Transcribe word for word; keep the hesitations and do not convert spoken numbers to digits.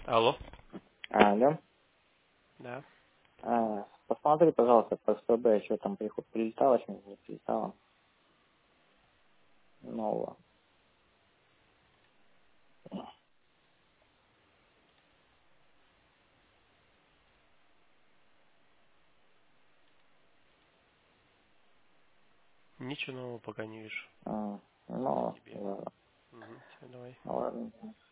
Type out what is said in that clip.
Алло. Алло. Да. А, посмотри, пожалуйста, по СПБ, что там приход прилетало, что не прилетало. Нового. Ничего нового пока не вижу. А, ну, Тебе. ладно. Угу. Все, давай. Ладно.